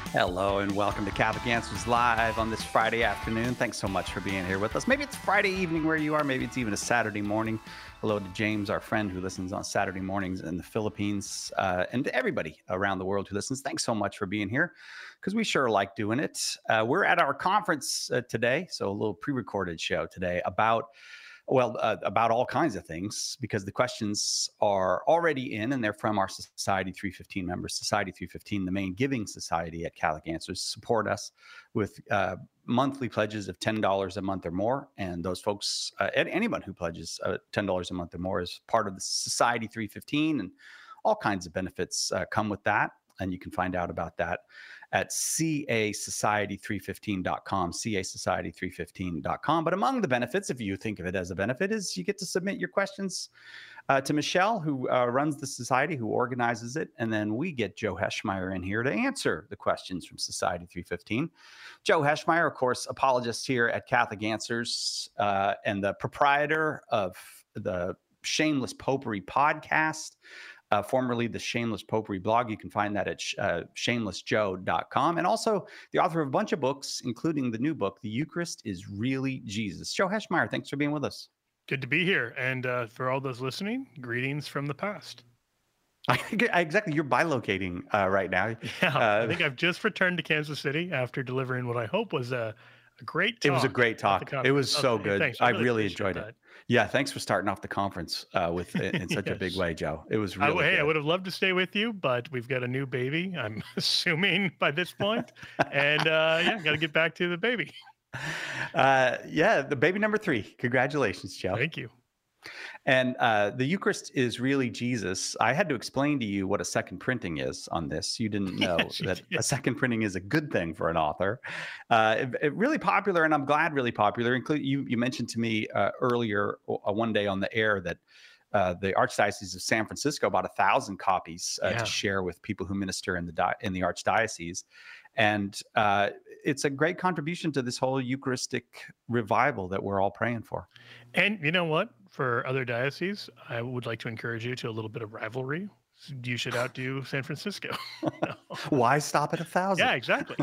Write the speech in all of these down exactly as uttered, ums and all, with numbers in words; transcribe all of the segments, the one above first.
Hello and welcome to Catholic Answers Live on this Friday afternoon. Thanks so much for being here with us. Maybe it's Friday evening where you are. Maybe it's even a Saturday morning. Hello to James, our friend who listens on Saturday mornings in the Philippines, uh, and to everybody around the world who listens. Thanks so much for being here because we sure like doing it. Uh, we're at our conference uh, today, so a little pre-recorded show today about Well, uh, about all kinds of things, because the questions are already in and they're from our Society three fifteen members. Society three fifteen, the main giving society at Catholic Answers, support us with uh, monthly pledges of ten dollars a month or more. And those folks, uh, anyone who pledges uh, ten dollars a month or more is part of the Society three fifteen, and all kinds of benefits uh, come with that. And you can find out about that at C A society three fifteen dot com, C A society three fifteen dot com. But among the benefits, if you think of it as a benefit, is you get to submit your questions uh, to Michelle, who uh, runs the society, who organizes it. And then we get Joe Heschmeyer in here to answer the questions from Society three fifteen. Joe Heschmeyer, of course, apologist here at Catholic Answers uh, and the proprietor of the Shameless Popery podcast. Uh, formerly the Shameless Popery blog. You can find that at sh- uh, shameless joe dot com. And also the author of a bunch of books, including the new book, The Eucharist is Really Jesus. Joe Heschmeyer, thanks for being with us. Good to be here. And uh, for all those listening, greetings from the past. I, exactly. You're bilocating uh, right now. Yeah, uh, I think I've just returned to Kansas City after delivering what I hope was a, a great talk. It was a great talk. It was so okay, good. Thanks. I, I really, really enjoyed that. it. Yeah, thanks for starting off the conference uh, with in such yes. a big way, Joe. It was really I, Hey, good. I would have loved to stay with you, but we've got a new baby, I'm assuming, by this point. And uh, yeah, got to get back to the baby. Uh, yeah, the baby number three. Congratulations, Joe. Thank you. And uh, the Eucharist is really Jesus. I had to explain to you what a second printing is on this. You didn't know Yes, you that did. a second printing is a good thing for an author. Uh, it, it really popular, and I'm glad really popular. Include you. You mentioned to me uh, earlier uh, one day on the air that uh, the Archdiocese of San Francisco bought a thousand copies uh, Yeah. to share with people who minister in the di- in the Archdiocese, and uh, it's a great contribution to this whole Eucharistic revival that we're all praying for. And you know what? For other dioceses, I would like to encourage you to a little bit of rivalry. You should outdo San Francisco. Why stop at a thousand? Yeah, exactly.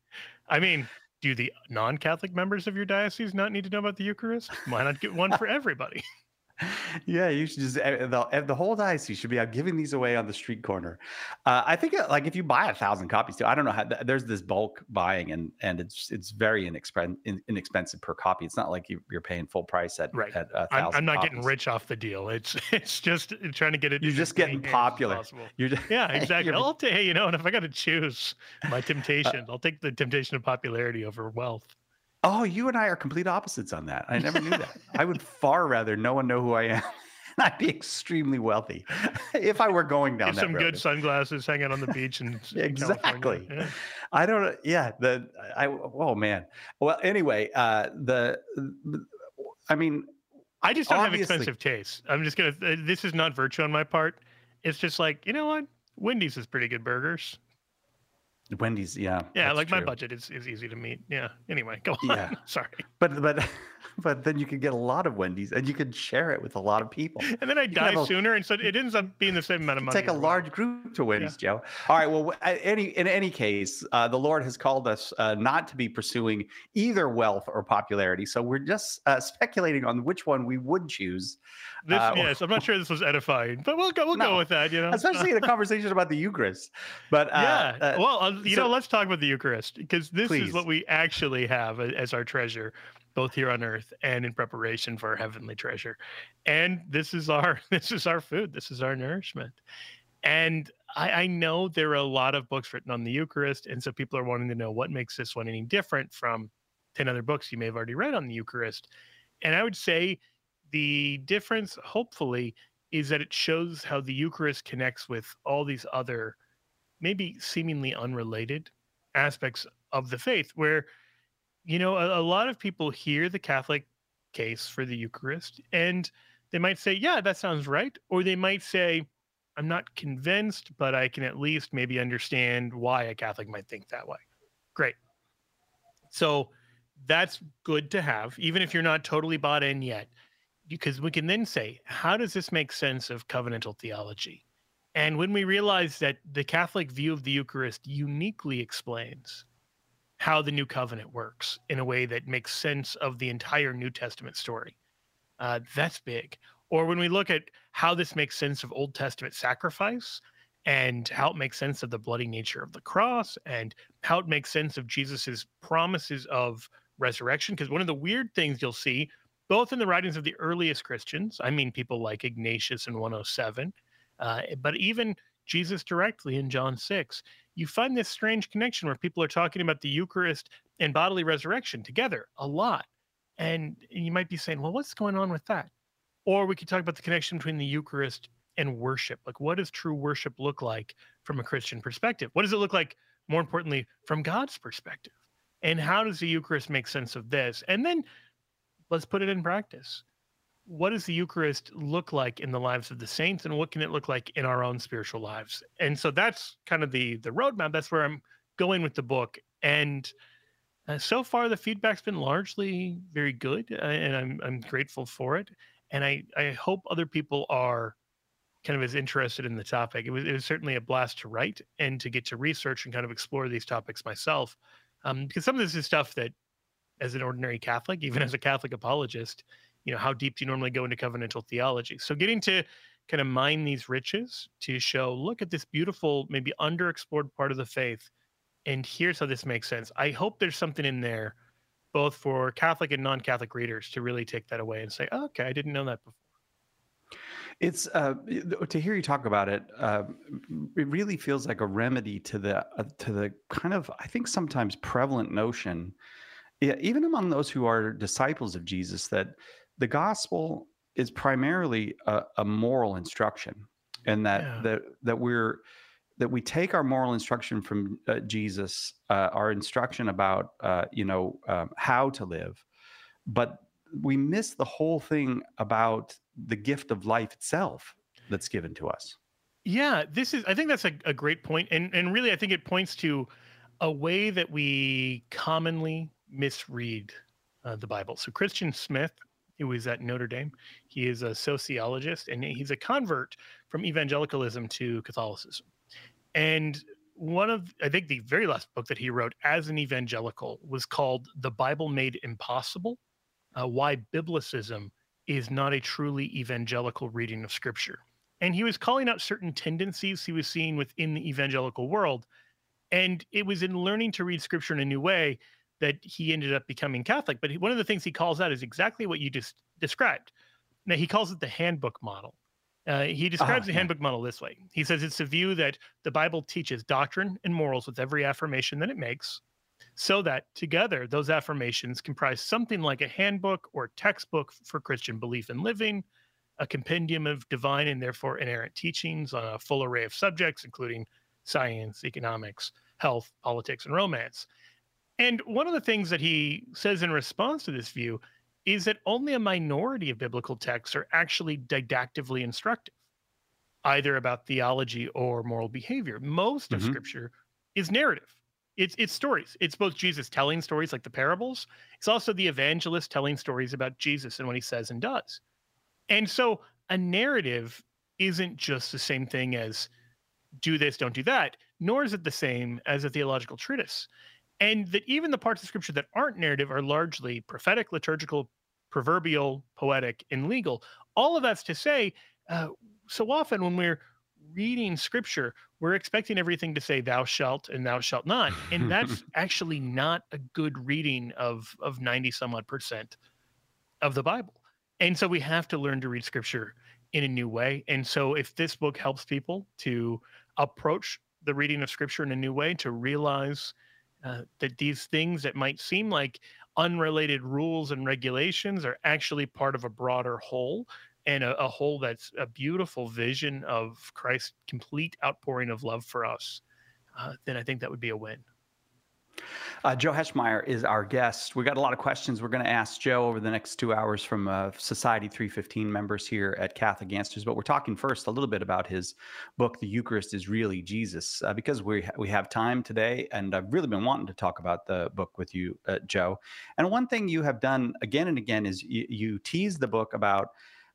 I mean, do the non-Catholic members of your diocese not need to know about the Eucharist? Why not get one for everybody? Yeah, you should just the the whole diocese should be out giving these away on the street corner. Uh, I think like if you buy a thousand copies too, I don't know how there's this bulk buying and and it's it's very inexpensive inexpensive per copy. It's not like you, you're paying full price at Right. at a I'm, thousand. I'm not copies. getting rich off the deal. It's it's just trying to get it. You're in just as many getting hands as popular. possible. You're just, Yeah, exactly. you're- I'll t- hey, you know, and if I got to choose my temptation, I'll take the temptation of popularity over wealth. Oh, you and I are complete opposites on that. I never knew that. I would far rather no one know who I am. I'd be extremely wealthy if I were going down Get that some road. good sunglasses, hang out on the beach, and Exactly. Yeah. I don't. Yeah. The. I. Oh man. Well. Anyway. Uh. The. I mean. I just don't Obviously- have expensive taste. I'm just gonna. Uh, this is not virtue on my part. It's just like, you know what? Wendy's is pretty good burgers. Wendy's. Yeah. Yeah, that's like my true. budget is, is easy to meet. Yeah. Anyway, go on. Yeah. Sorry. But but but then you could get a lot of Wendy's and you could share it with a lot of people. And then I could die have a- sooner, and so it ends up being the same amount of money. Take a as well. large group to Wendy's, Joe. All right. Well, any in any case, uh, the Lord has called us uh, not to be pursuing either wealth or popularity. So we're just uh, speculating on which one we would choose. This, Uh, yes, I'm not sure this was edifying, but we'll go. We'll No. go with that. You know, Especially in a conversation about the Eucharist. But uh, yeah. uh, well, uh, you so- know, let's talk about the Eucharist, because this Please. is what we actually have a- as our treasure, both here on earth and in preparation for our heavenly treasure. And this is our this is our food. This is our nourishment. And I, I know there are a lot of books written on the Eucharist, and so people are wanting to know what makes this one any different from ten other books you may have already read on the Eucharist. And I would say the difference, hopefully, is that it shows how the Eucharist connects with all these other, maybe seemingly unrelated aspects of the faith, where, you know, a, a lot of people hear the Catholic case for the Eucharist and they might say, yeah, that sounds right. Or they might say, I'm not convinced, but I can at least maybe understand why a Catholic might think that way. Great. So that's good to have, even if you're not totally bought in yet, because we can then say, how does this make sense of covenantal theology? And when we realize that the Catholic view of the Eucharist uniquely explains how the new covenant works in a way that makes sense of the entire New Testament story, uh, that's big. Or when we look at how this makes sense of Old Testament sacrifice and how it makes sense of the bloody nature of the cross and how it makes sense of Jesus's promises of resurrection. Because one of the weird things you'll see, both in the writings of the earliest Christians, I mean, people like Ignatius in one oh seven, uh, but even Jesus directly in John six, you find this strange connection where people are talking about the Eucharist and bodily resurrection together a lot. And you might be saying, well, what's going on with that? Or we could talk about the connection between the Eucharist and worship. Like, what does true worship look like from a Christian perspective? What does it look like, more importantly, from God's perspective? And how does the Eucharist make sense of this? And then let's put it in practice. What does the Eucharist look like in the lives of the saints, and what can it look like in our own spiritual lives? And so that's kind of the the roadmap. That's where I'm going with the book. And uh, so far, the feedback's been largely very good, uh, and I'm I'm grateful for it. And I I hope other people are kind of as interested in the topic. It was it was certainly a blast to write and to get to research and kind of explore these topics myself, um, because some of this is stuff that, as an ordinary Catholic, even as a Catholic apologist, you know, how deep do you normally go into covenantal theology? So getting to kind of mine these riches to show, look at this beautiful, maybe underexplored part of the faith, and here's how this makes sense. I hope there's something in there, both for Catholic and non-Catholic readers, to really take that away and say, oh, okay, I didn't know that before. It's uh, to hear you talk about it. Uh, it really feels like a remedy to the uh, to the kind of, I think, sometimes prevalent notion, yeah, even among those who are disciples of Jesus, that the gospel is primarily a, a moral instruction, and that Yeah. that that we're that we take our moral instruction from uh, Jesus, uh, our instruction about uh, you know um, how to live, but we miss the whole thing about the gift of life itself that's given to us. Yeah, this is, I think that's a, a great point. And, and really, I think it points to a way that we commonly misread uh, the Bible. So Christian Smith, who is at Notre Dame, he is a sociologist, and he's a convert from evangelicalism to Catholicism. And one of, I think the very last book that he wrote as an evangelical was called The Bible Made Impossible, uh, Why Biblicism is Not a Truly Evangelical Reading of Scripture. And he was calling out certain tendencies he was seeing within the evangelical world. And it was in learning to read Scripture in a new way that he ended up becoming Catholic. But one of the things he calls out is exactly what you just described. Now, he calls it the handbook model. Uh, he describes Ah, the yeah. handbook model this way. He says it's a view that the Bible teaches doctrine and morals with every affirmation that it makes, so that together those affirmations comprise something like a handbook or textbook for Christian belief and living, a compendium of divine and therefore inerrant teachings on a full array of subjects, including science, economics, health, politics, and romance. And one of the things that he says in response to this view is that only a minority of biblical texts are actually didactically instructive, either about theology or moral behavior. Most of Mhm. Scripture is narrative. It's it's stories. It's both Jesus telling stories like the parables. It's also the evangelist telling stories about Jesus and what he says and does. And so a narrative isn't just the same thing as do this, don't do that, nor is it the same as a theological treatise. And that even the parts of Scripture that aren't narrative are largely prophetic, liturgical, proverbial, poetic, and legal. All of that's to say, uh, so often when we're reading Scripture, we're expecting everything to say thou shalt and thou shalt not. And that's actually not a good reading of, of ninety some odd percent of the Bible. And so we have to learn to read Scripture in a new way. And so if this book helps people to approach the reading of Scripture in a new way, to realize uh, that these things that might seem like unrelated rules and regulations are actually part of a broader whole, and a, a whole that's a beautiful vision of Christ's complete outpouring of love for us, uh, then I think that would be a win. Uh, Joe Heschmeyer is our guest. We got a lot of questions we're going to ask Joe over the next two hours from uh, Society three fifteen members here at Catholic Answers. But we're talking first a little bit about his book, The Eucharist is Really Jesus, uh, because we ha- we have time today, and I've really been wanting to talk about the book with you, uh, Joe. And one thing you have done again and again is you, you tease the book about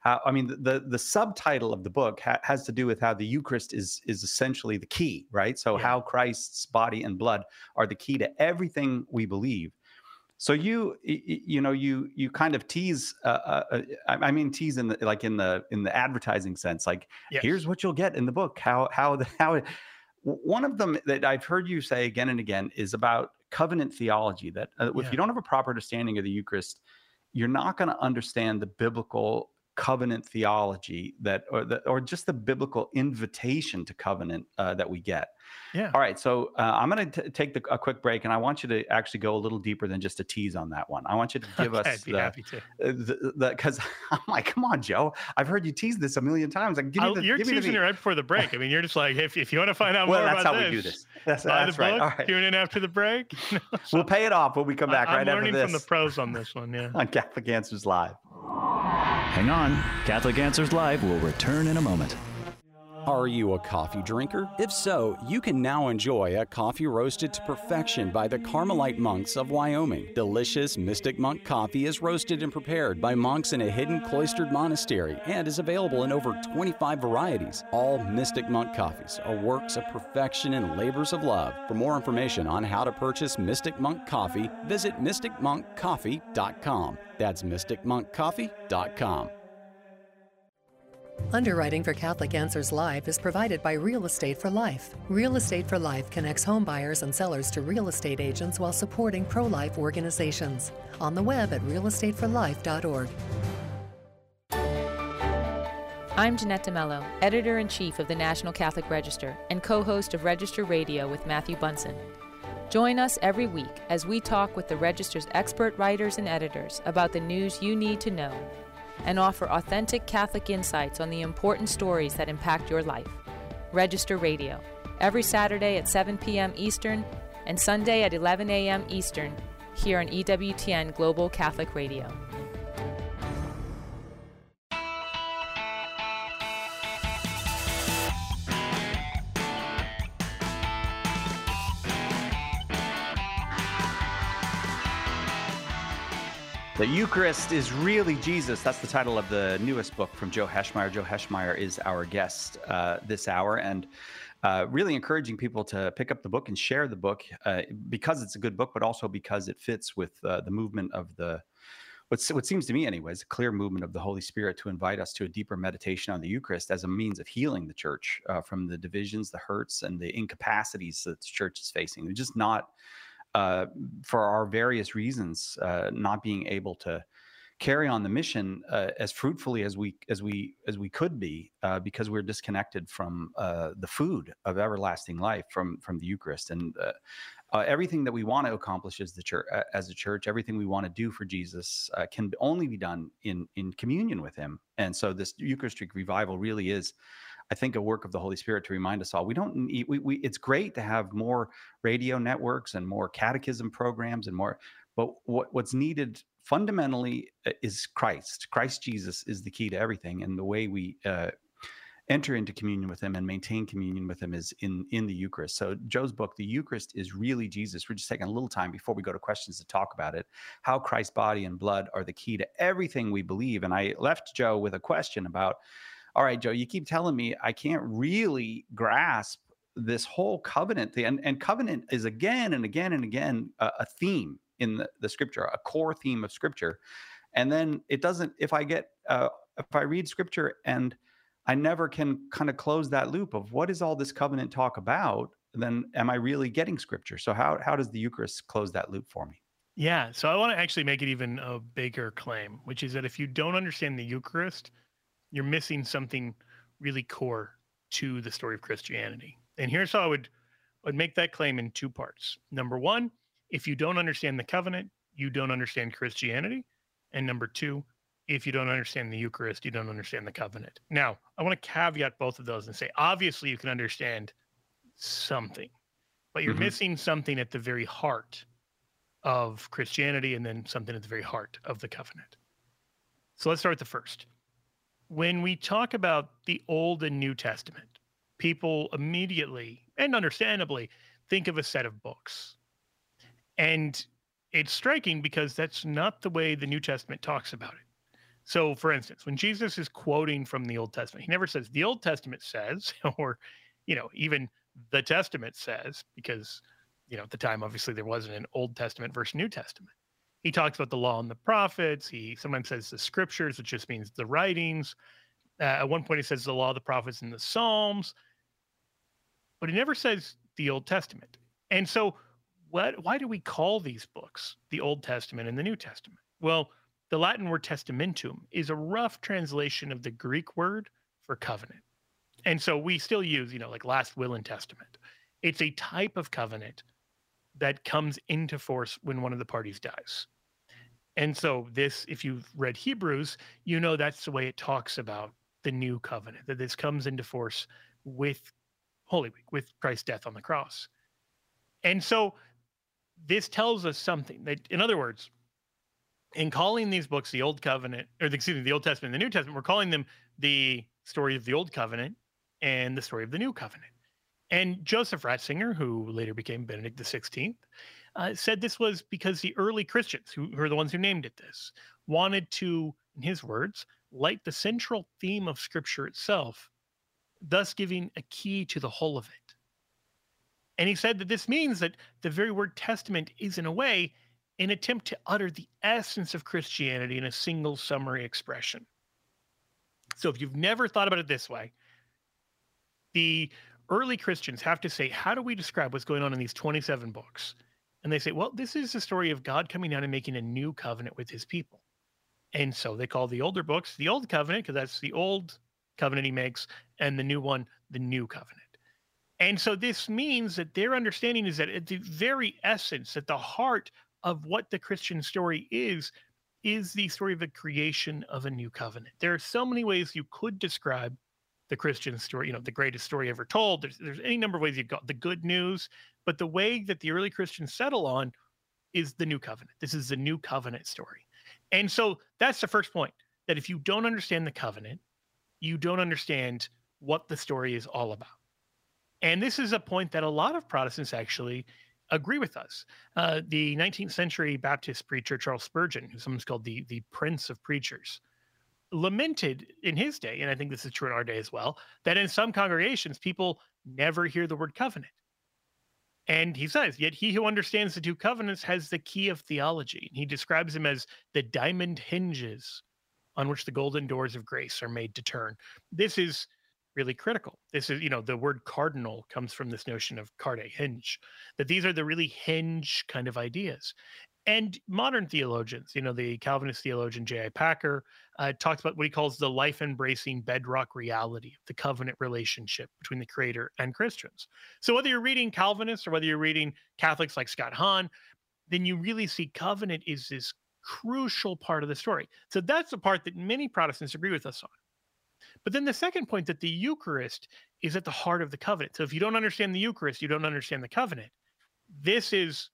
How, I mean, the the subtitle of the book ha- has to do with how the Eucharist is is essentially the key, right? So Yeah. how Christ's body and blood are the key to everything we believe. So you you know you you kind of tease, uh, uh, I mean tease in the like in the in the advertising sense, like Yes. here's what you'll get in the book. How how the how it, one of them that I've heard you say again and again is about covenant theology. That uh, if Yeah. you don't have a proper understanding of the Eucharist, you're not going to understand the biblical covenant theology that or the or just the biblical invitation to covenant uh, that we get. Yeah. All right, so uh, I'm going to take the, a quick break, and I want you to actually go a little deeper than just a tease on that one. I want you to give Okay, us I'd be the, happy to. the, the, because I'm like, come on, Joe, I've heard you tease this a million times. Like, give me I'll- the, you're give me the teasing it meat. right before the break. I mean, you're just like, if, if you want to find out Well, more that's about how this, we do this. That's, buy that's the book, right. All right, tune in after the break. You know, so we'll pay it off when we come back I, I'm right after learning this from the pros on this one. Yeah. on Catholic Answers Live. Hang on. Catholic Answers Live will return in a moment. Are you a coffee drinker? If so, you can now enjoy a coffee roasted to perfection by the Carmelite monks of Wyoming. Delicious Mystic Monk coffee is roasted and prepared by monks in a hidden cloistered monastery and is available in over twenty-five varieties. All Mystic Monk coffees are works of perfection and labors of love. For more information on how to purchase Mystic Monk coffee, visit mystic monk coffee dot com. That's mystic monk coffee dot com. Underwriting for Catholic Answers Live is provided by Real Estate for Life. Real Estate for Life connects home buyers and sellers to real estate agents while supporting pro-life organizations. On the web at real estate for life dot org. I'm Jeanette DeMello, Editor-in-Chief of the National Catholic Register and co-host of Register Radio with Matthew Bunson. Join us every week as we talk with the Register's expert writers and editors about the news you need to know and offer authentic Catholic insights on the important stories that impact your life. Register Radio, every Saturday at seven p.m. Eastern and Sunday at eleven a.m. Eastern, here on E W T N Global Catholic Radio. The Eucharist is really Jesus. That's the title of the newest book from Joe Heschmeyer. Joe Heschmeyer is our guest uh, this hour, and uh, really encouraging people to pick up the book and share the book uh, because it's a good book, but also because it fits with uh, the movement of the, what's, what seems to me anyways, a clear movement of the Holy Spirit to invite us to a deeper meditation on the Eucharist as a means of healing the church uh, from the divisions, the hurts, and the incapacities that the church is facing. They're just not... Uh, for our various reasons, uh, not being able to carry on the mission uh, as fruitfully as we as we as we could be, uh, because we're disconnected from uh, the food of everlasting life, from from the Eucharist, and uh, uh, everything that we want to accomplish as the church, uh, as a church, everything we want to do for Jesus uh, can only be done in in communion with Him. And so, this Eucharistic revival really is, I think, a work of the Holy Spirit to remind us all. We don't need, we, we, it's great to have more radio networks and more catechism programs and more, but what, what's needed fundamentally is Christ. Christ Jesus is the key to everything. And the way we uh, enter into communion with Him and maintain communion with Him is in, in the Eucharist. So Joe's book, The Eucharist is really Jesus. We're just taking a little time before we go to questions to talk about it, how Christ's body and blood are the key to everything we believe. And I left Joe with a question about, all right, Joe, you keep telling me I can't really grasp this whole covenant thing. And, and covenant is again and again and again a, a theme in the, the scripture, a core theme of scripture. And then it doesn't, if I get, uh, if I read scripture and I never can kind of close that loop of what is all this covenant talk about, then am I really getting scripture? So how, how does the Eucharist close that loop for me? Yeah. So I want to actually make it even a bigger claim, which is that if you don't understand the Eucharist, you're missing something really core to the story of Christianity. And here's how I would, would make that claim in two parts. Number one, if you don't understand the covenant, you don't understand Christianity. And number two, if you don't understand the Eucharist, you don't understand the covenant. Now, I want to caveat both of those and say, obviously you can understand something, but you're mm-hmm. missing something at the very heart of Christianity and then something at the very heart of the covenant. So let's start with the first. When we talk about the Old and New Testament, people immediately and understandably think of a set of books. And it's striking because that's not the way the New Testament talks about it. So, for instance, when Jesus is quoting from the Old Testament, he never says the Old Testament says, or, you know, even the Testament says, because, you know, at the time, obviously, there wasn't an Old Testament versus New Testament. He talks about the law and the prophets. He sometimes says the scriptures, which just means the writings. Uh, at one point, he says the law, the prophets, and the Psalms. But he never says the Old Testament. And so what, why do we call these books the Old Testament and the New Testament? Well, the Latin word testamentum is a rough translation of the Greek word for covenant. And so we still use, you know, like last will and testament. It's a type of covenant that comes into force when one of the parties dies. And so this, if you've read Hebrews, you know that's the way it talks about the new covenant, that this comes into force with Holy Week, with Christ's death on the cross. And so this tells us something that, in other words, in calling these books the Old Covenant, or the, excuse me, the Old Testament and the New Testament, we're calling them the story of the Old Covenant and the story of the New Covenant. And Joseph Ratzinger, who later became Benedict the sixteenth, uh, said this was because the early Christians, who, who are the ones who named it this, wanted to, in his words, light the central theme of Scripture itself, thus giving a key to the whole of it. And he said that this means that the very word testament is, in a way, an attempt to utter the essence of Christianity in a single summary expression. So if you've never thought about it this way, the early Christians have to say, how do we describe what's going on in these twenty-seven books? And they say, well, this is the story of God coming down and making a new covenant with his people. And so they call the older books the Old Covenant, because that's the old covenant he makes, and the new one, the New Covenant. And so this means that their understanding is that at the very essence, at the heart of what the Christian story is, is the story of the creation of a new covenant. There are so many ways you could describe the Christian story, you know, the greatest story ever told. There's, there's any number of ways you've got the good news, but the way that the early Christians settle on is the new covenant. This is the new covenant story. And so that's the first point, that if you don't understand the covenant, you don't understand what the story is all about. And this is a point that a lot of Protestants actually agree with us. Uh, the nineteenth century Baptist preacher, Charles Spurgeon, who sometimes called the, the Prince of Preachers, lamented in his day, and I think this is true in our day as well, that in some congregations, people never hear the word covenant. And he says, yet he who understands the two covenants has the key of theology. And he describes them as the diamond hinges on which the golden doors of grace are made to turn. This is really critical. This is, you know, the word cardinal comes from this notion of carde, hinge, that these are the really hinge kind of ideas. And modern theologians, you know, the Calvinist theologian J I Packer uh, talks about what he calls the life-embracing bedrock reality of the covenant relationship between the Creator and Christians. So whether you're reading Calvinists or whether you're reading Catholics like Scott Hahn, then you really see covenant is this crucial part of the story. So that's the part that many Protestants agree with us on. But then the second point, that the Eucharist is at the heart of the covenant. So if you don't understand the Eucharist, you don't understand the covenant. This is,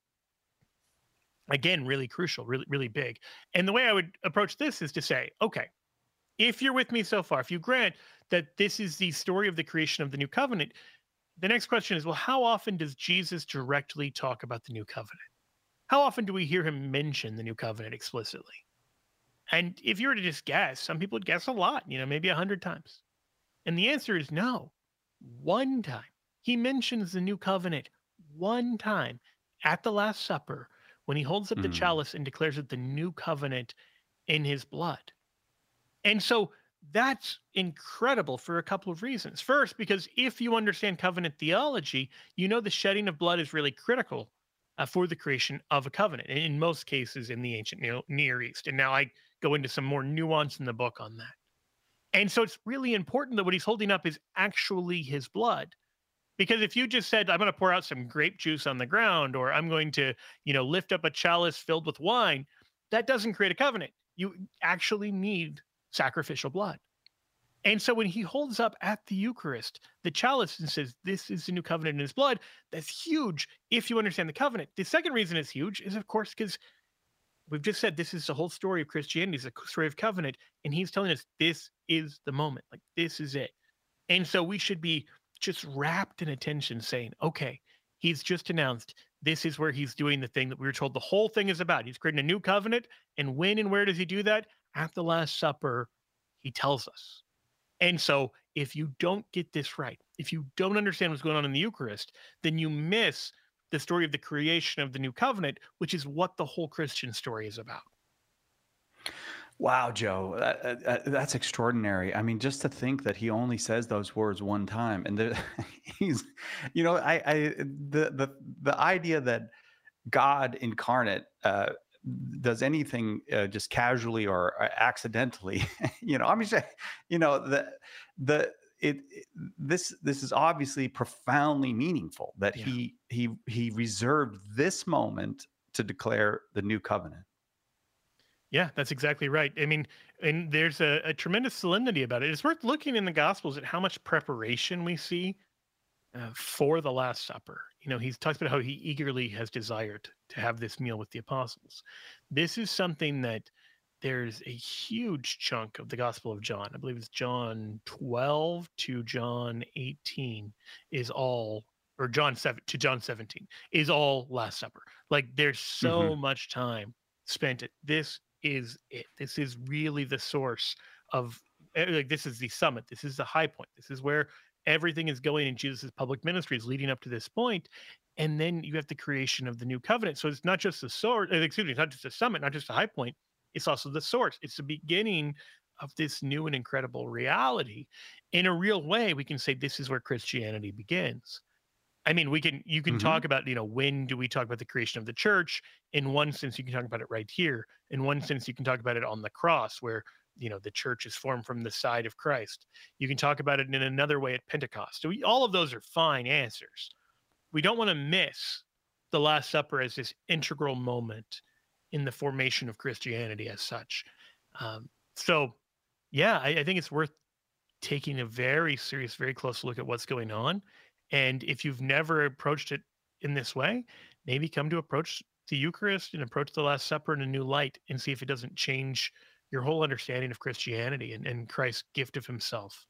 again, really crucial, really, really big. And the way I would approach this is to say, okay, if you're with me so far, if you grant that this is the story of the creation of the new covenant, the next question is, well, how often does Jesus directly talk about the new covenant? How often do we hear him mention the new covenant explicitly? And if you were to just guess, some people would guess a lot, you know, maybe a hundred times. And the answer is no. One time. He mentions the new covenant one time at the Last Supper when he holds up mm. the chalice and declares it the new covenant in his blood. And so that's incredible for a couple of reasons. First, because if you understand covenant theology, you know the shedding of blood is really critical uh, for the creation of a covenant, in most cases in the ancient Near East. And now I go into some more nuance in the book on that. And so it's really important that what he's holding up is actually his blood. Because if you just said, I'm going to pour out some grape juice on the ground, or I'm going to, you know, lift up a chalice filled with wine, that doesn't create a covenant. You actually need sacrificial blood. And so when he holds up at the Eucharist the chalice and says, this is the new covenant in his blood, that's huge if you understand the covenant. The second reason it's huge is, of course, because we've just said this is the whole story of Christianity, it's a story of covenant, and he's telling us this is the moment, like this is it. And so we should be just wrapped in attention saying, okay, he's just announced this is where he's doing the thing that we were told the whole thing is about. He's creating a new covenant. And when and where does he do that? at the Last Supper, he tells us. And so if you don't get this right, if you don't understand what's going on in the Eucharist, then you miss the story of the creation of the new covenant, which is what the whole Christian story is about. Wow, Joe, that, uh, uh, that's extraordinary. I mean, just to think that he only says those words one time, and there, he's, you know, I, I, the the the idea that God incarnate uh, does anything uh, just casually or accidentally, you know, I mean, you know, the the it, it this this is obviously profoundly meaningful that Yeah. he he he reserved this moment to declare the new covenant. Yeah, that's exactly right. I mean, and there's a, a tremendous solemnity about it. It's worth looking in the Gospels at how much preparation we see uh, for the Last Supper. You know, he talks about how he eagerly has desired to have this meal with the apostles. This is something that there's a huge chunk of the Gospel of John. I believe it's John twelve to John eighteen is all, or John seven to John seventeen is all Last Supper. Like there's so Mhm. much time spent at this is it. This is really the source of eh, like this is the summit. This is the high point. This is where everything is going in Jesus' public ministry is leading up to this point. And then you have the creation of the new covenant. So it's not just the source, eh, excuse me, it's not just a summit, not just a high point. It's also the source. It's the beginning of this new and incredible reality. In a real way, we can say this is where Christianity begins. I mean, we can you can Mhm. talk about, you know, when do we talk about the creation of the church? In one sense, you can talk about it right here. In one sense, you can talk about it on the cross, where, you know, the church is formed from the side of Christ. You can talk about it in another way at Pentecost. So we, all of those are fine answers. We don't want to miss the Last Supper as this integral moment in the formation of Christianity as such. Um, so, yeah, I, I think it's worth taking a very serious, very close look at what's going on. And if you've never approached it in this way, maybe come to approach the Eucharist and approach the Last Supper in a new light and see if it doesn't change your whole understanding of Christianity and, and Christ's gift of himself.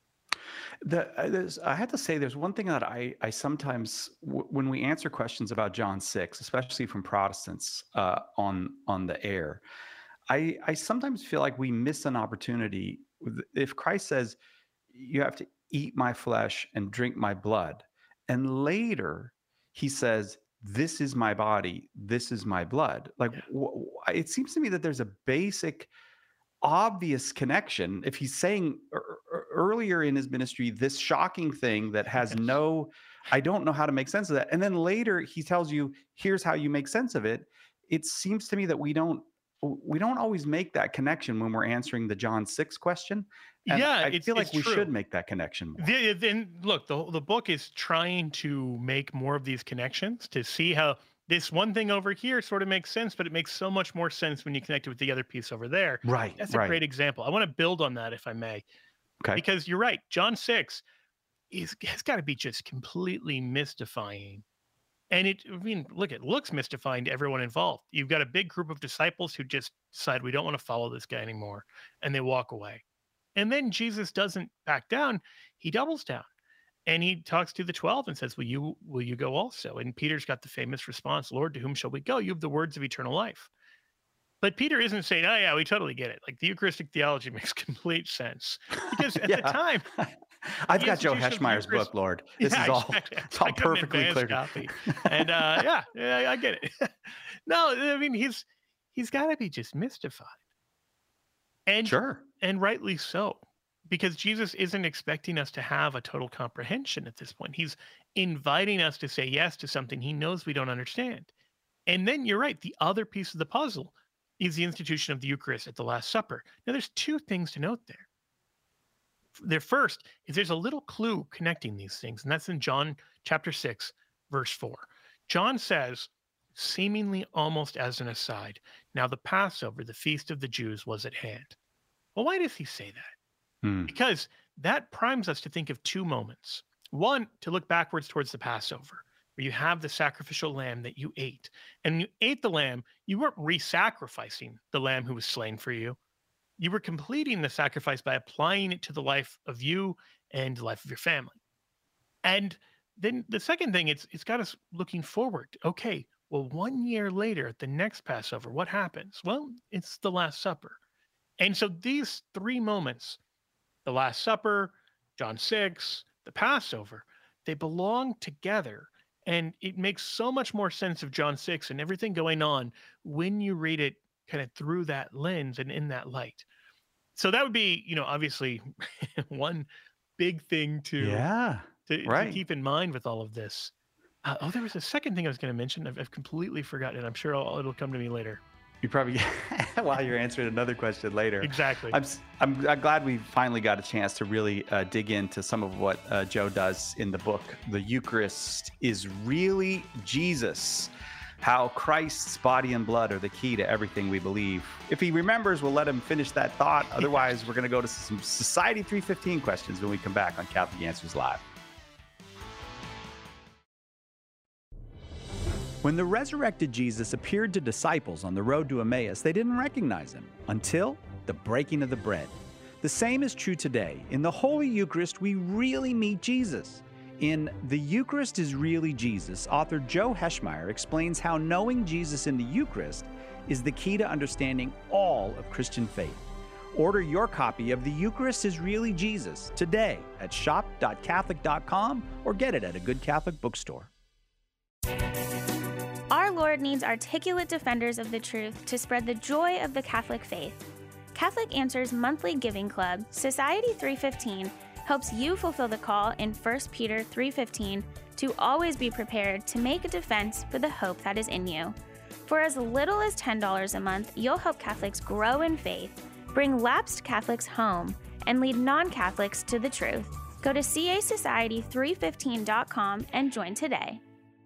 The, uh, there's, I have to say, there's one thing that I, I sometimes, w- when we answer questions about John six, especially from Protestants uh, on on the air, I, I sometimes feel like we miss an opportunity. with- If Christ says, you have to eat my flesh and drink my blood, and later he says, this is my body, this is my blood. Like, Yeah. w- w- it seems to me that there's a basic obvious connection. If he's saying ear- ear- earlier in his ministry this shocking thing that has Yes. no, I don't know how to make sense of that, and then later he tells you, here's how you make sense of it. It seems to me that we don't we don't always make that connection when we're answering the John six question. And Yeah, I it's, feel like it's we true. should make that connection more. The, then look, the the book is trying to make more of these connections to see how this one thing over here sort of makes sense, but it makes so much more sense when you connect it with the other piece over there. Right, That's a right. great example. I want to build on that, if I may, Okay. because you're right. John six is has got to be just completely mystifying. And it, I mean, look, it looks mystifying to everyone involved. You've got a big group of disciples who just decide we don't want to follow this guy anymore, and they walk away. And then Jesus doesn't back down; he doubles down, and he talks to the twelve and says, "Will you, will you go also?" And Peter's got the famous response, "Lord, to whom shall we go? You have the words of eternal life." But Peter isn't saying, "Oh yeah, we totally get it." Like the Eucharistic theology makes complete sense because at the Yeah. time, I've the got Joe institution of the Heschmeyer's Eucharist- book, Lord. This Yeah, is all, exactly. it's all I got an perfectly advanced clear. copy. And uh, yeah, yeah, I get it. No, I mean he's he's got to be just mystified, and Sure. and rightly so, because Jesus isn't expecting us to have a total comprehension at this point. He's inviting us to say yes to something he knows we don't understand. And then you're right. The other piece of the puzzle is the institution of the Eucharist at the Last Supper. Now, there's two things to note there. The first is there's a little clue connecting these things, and that's in John chapter six, verse four. John says, seemingly almost as an aside, now the Passover, the feast of the Jews, was at hand. Well, why does he say that? Hmm. Because that primes us to think of two moments. One, to look backwards towards the Passover, where you have the sacrificial lamb that you ate. And when you ate the lamb, you weren't re-sacrificing the lamb who was slain for you. You were completing the sacrifice by applying it to the life of you and the life of your family. And then the second thing, it's it's got us looking forward. Okay, well, one year later at the next Passover, what happens? Well, it's the Last Supper. And so these three moments, the Last Supper, John six, the Passover, they belong together. And it makes so much more sense of John six and everything going on when you read it kind of through that lens and in that light. So that would be, you know, obviously one big thing to, Yeah, to, right. to keep in mind with all of this. Uh, oh, there was a second thing I was going to mention. I've, I've completely forgotten it. I'm sure I'll, it'll come to me later. You probably, while you're answering another question later. Exactly. I'm, I'm, I'm glad we finally got a chance to really uh, dig into some of what uh, Joe does in the book. The Eucharist is really Jesus. How Christ's body and blood are the key to everything we believe. If he remembers, we'll let him finish that thought. Otherwise, we're going to go to some Society three fifteen questions when we come back on Catholic Answers Live. When the resurrected Jesus appeared to disciples on the road to Emmaus, they didn't recognize him until the breaking of the bread. The same is true today. In the Holy Eucharist, we really meet Jesus. In The Eucharist is Really Jesus, author Joe Heschmeyer explains how knowing Jesus in the Eucharist is the key to understanding all of Christian faith. Order your copy of The Eucharist is Really Jesus today at shop dot catholic dot com or get it at a good Catholic bookstore. Our Lord needs articulate defenders of the truth to spread the joy of the Catholic faith. Catholic Answers monthly giving club, Society three fifteen, helps you fulfill the call in First Peter three fifteen to always be prepared to make a defense for the hope that is in you. For as little as ten dollars a month, you'll help Catholics grow in faith, bring lapsed Catholics home, and lead non-Catholics to the truth. Go to C A society three fifteen dot com and join today.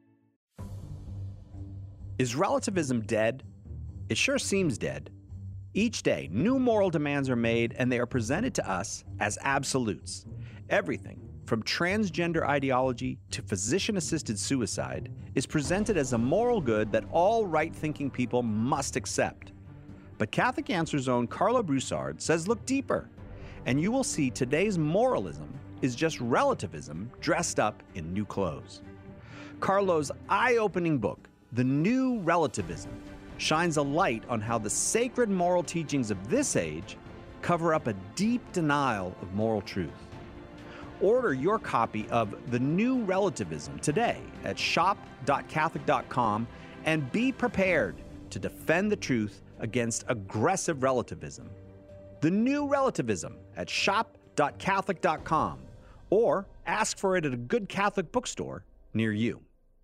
Is relativism dead? It sure seems dead. Each day, new moral demands are made, and they are presented to us as absolutes. Everything, from transgender ideology to physician-assisted suicide, is presented as a moral good that all right-thinking people must accept. But Catholic Answers' own Carlo Broussard says look deeper, and you will see today's moralism is just relativism dressed up in new clothes. Carlo's eye-opening book, The New Relativism, shines a light on how the sacred moral teachings of this age cover up a deep denial of moral truth. Order your copy of The New Relativism today at shop dot catholic dot com and be prepared to defend the truth against aggressive relativism. The New Relativism at shop dot catholic dot com or ask for it at a good Catholic bookstore near you.